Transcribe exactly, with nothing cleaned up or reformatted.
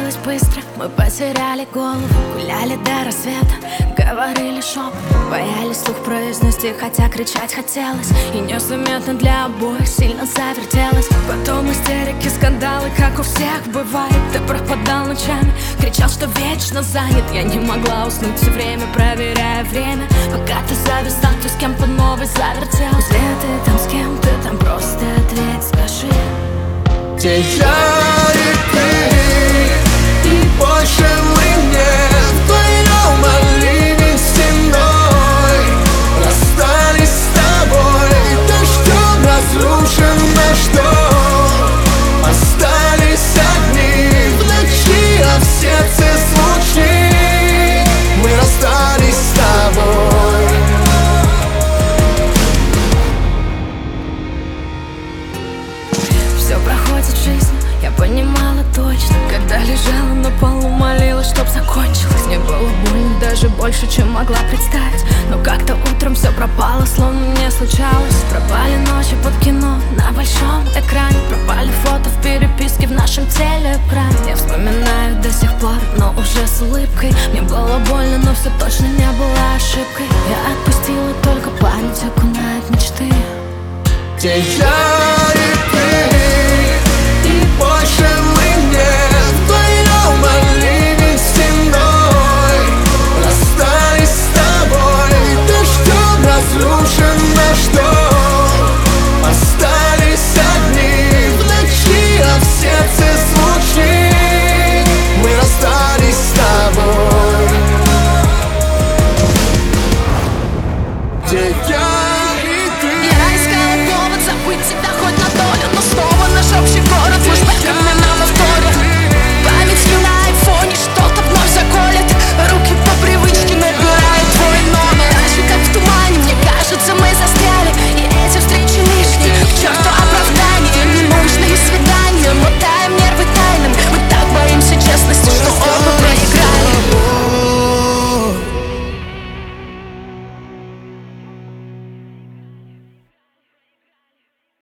случилось быстро, мы потеряли голову. Гуляли до рассвета, говорили шепотом, боялись вслух произнести, хотя кричать хотелось. И незаметно для обоих сильно завертелось. Потом истерики, скандалы, как у всех бывает. Ты пропадал ночами, кричал, что вечно занят. Я не могла уснуть все время, проверяя время, пока ты завис, а ты с кем-то новый завертел. Где ты там, с кем ты там, просто ответь, скажи. Где я и ты, и больше мы не вдвоем, оливень стеной. Расстались с тобой, дождем разрушен наш дом. Остались одни в ночи, а в сердце звучит: мы расстались с тобой. Все проходит жизнь, я понимала точно, когда лежала на полу, молилась, чтоб закончилось. Мне было больно даже больше, чем могла представить. Но как-то утром все пропало, словно не случалось. Пропали ночи под кино на большом экране, пропали фото в переписке в нашем телеэкране. Я вспоминаю до сих пор, но уже с улыбкой. Мне было больно, но все точно не было ошибкой. Я отпустила, только память окунает мечты. Где я и ты,